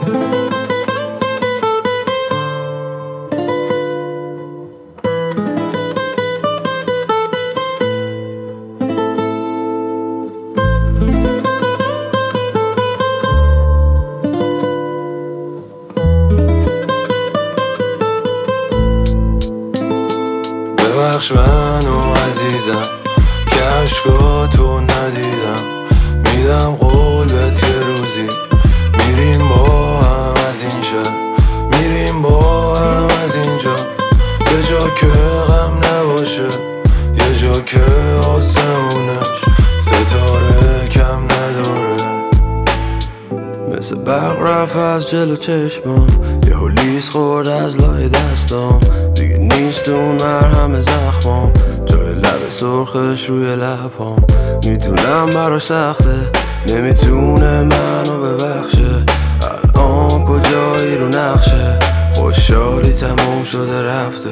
ببخش منو عزیزم که عشقاتو ندیدم. میدم قول بهت یه روزی میریم با هم از این شهر، میریم با هم از اینجا، یه جا که غم نباشه، یه جا که آسمونش ستاره کم نداره. مثل برق رفت از جلو چشمام، یهو لیس خورد از لای دستام. دیگه نیست اون مرهم زخمام، جای لب سرخش روی لبام. میدونم براش سخته، نمیتونه منو ببخشه. الان کجایی رو نقشه، خوشحالی تموم شده رفته.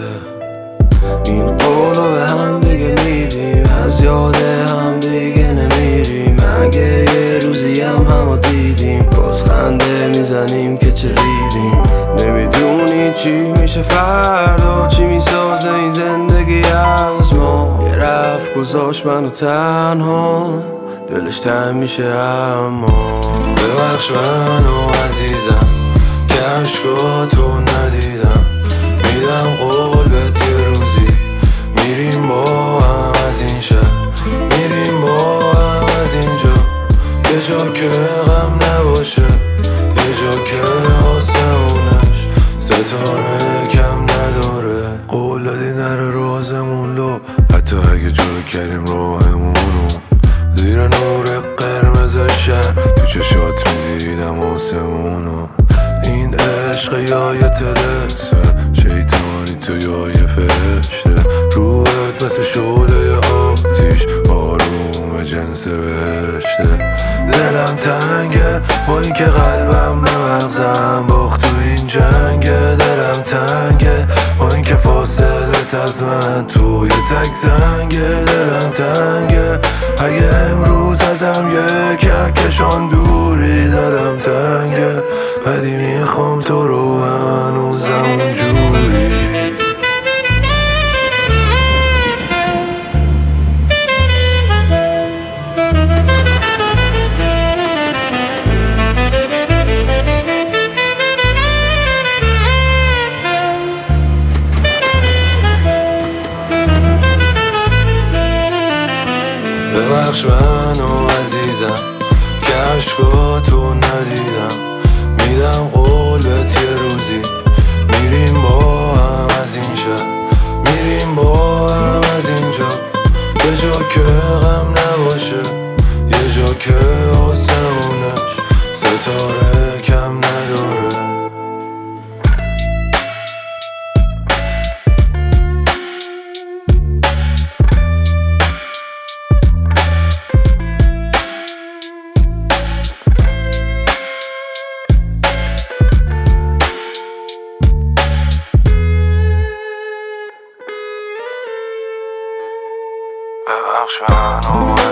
این قولو به هم دیگه میدیم، از یاد هم دیگه نمیریم. اگه یه روزی همو دیدیم، باز خنده میزنیم که چه ریدیم. نمیدونی چی میشه فردا، چی میسازه این زندگی از ما. یه رفت گذاشت منو تنها، دلش تنگ میشه اما. ببخش منو عزیزم که عشقاتو ندیدم. میدم قول بهت یه روزی میریم با هم از این شهر، میریم با هم از اینجا، یه جا که غم نباشه، یه جا که آسمونش ستاره کم نداره. قول دادی نره رازمون لو، حتی اگه جلو کردیم راهمونو. زیر نور قرمز شهر تو چشات میدیدم آسمونو. این عشق یا یه تلسه شیطانی تو یا یه فرشته، روحت مثل شعله آتیش آروم جنس بهشته. دلم تنگه با این که قلبم به مغزم باخت تو این جنگه. دلم تنگه با این که فاصلت از من توی تک زنگه. دلم تنگه اگه امروز ازم یه کهکشان دوری. دلم تنگه ولی میخوام تو رو هنوزم اونجوری. ببخش منو عزیزم که عشقاتو ندیدم. میدم قول بهت یه روزی میریم با هم از این شهر، میریم با هم از اینجا، یه جا که غم نباشه، یه جا که آسمونش ستاره کم نداره. ببخش منو